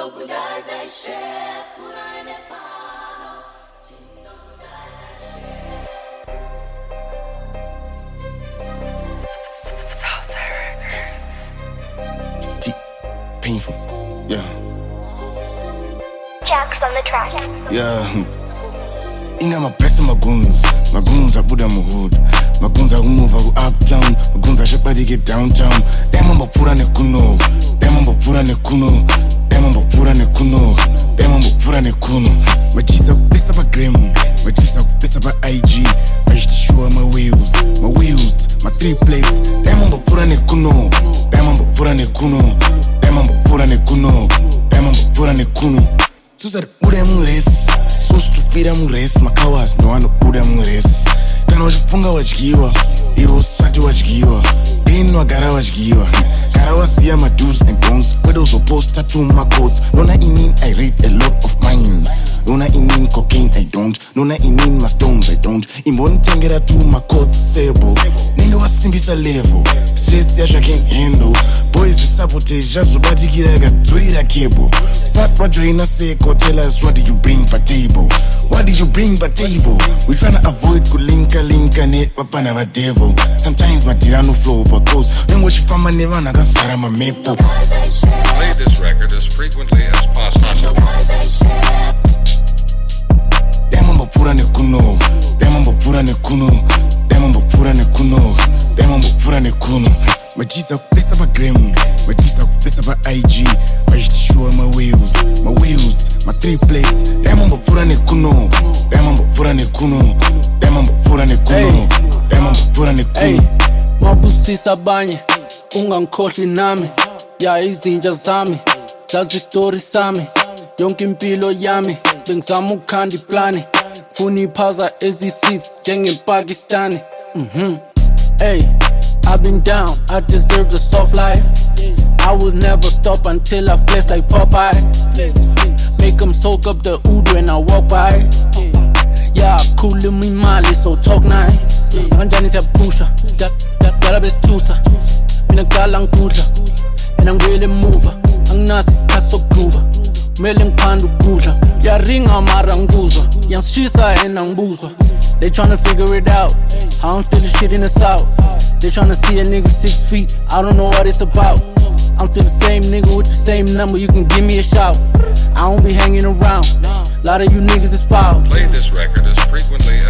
Painful, yeah. Jax on the track. Yeah. Ina mabest magoons are Buddha Muhood. Magoons are move uptown. Magoons are shepherd get downtown. Demo Mapura ne kuno. Demo Mapura ne kuno. Demo Mapura ne kuno. Demo Mapura ne kuno. Majisa pesa ba gram. Majisa pesa ba IG. I used to show my wheels. My 3 plates. Demo Mapura ne kuno. Demo Mapura ne kuno. Demo Mapura ne kuno. Demo Mapura ne kuno. Susa Buddha Mures. Stupida mures, makawas no ano Buddha mures. Kana wachifunga wachigiwa, iwo sati wachigiwa. Ino agara wachigiwa. Kara wasia my do's and don'ts. Where supposed tattoo my codes. Nona inin I read a lot of minds. Nona inin cocaine I don't. Nona inin my stones I don't. Imboni tengera to my codes sable. Ninga wasimbisa level. Stress yasha can't handle. Boys just sabotage, just ubatikiraga turira cable. Sat wajoina seko, tell us what did you bring per table? What did you bring by table? We tryna avoid kulinka net wapana wa devil. Sometimes my tirano flow because then what you from my never naga sara my maple. Play this record as frequently as possible. Demo Mapura ne kuno. Demo Mapura ne kuno. Demo Mapura ne kuno. Demo Mapura ne kuno. Majisa pesa ba gram. Majisa pesa ba IG. I used to show my wheels. My 3 plates. Demo Mapura ne kuno. Demo Mapura ne kuno. Demo Mapura ne kuno. Demo Mapura ne kuno. Mabusisa banye ungangikhohli nami. Ya izinja zami zazi story sami. Yonke impilo yami bengizama ukukhanda iplani. Funa iphaza ezi6 njengepakistani. Hey, I've been down, I deserve the soft life. I will never stop until I flex like Popeye. Make them soak up the oud when I walk by. Yeah, cool in me mali, so talk nice. Kanjani siyapusha, dala bestusa. Mina kudala ngikudla, and I'm really mover. Anginasi isikhathi sokuprova, mele ngiphanda ukudla. Yaringa mara ngibuzwa, yangishisa and angibuzwa. They tryna figure it out, I don't feel the shit in the south. They tryna see a nigga 6 feet, I don't know what it's about. I'm still the same nigga with the same number, you can give me a shout. I don't be hanging around, a lot of you niggas is foul. Play this record as frequently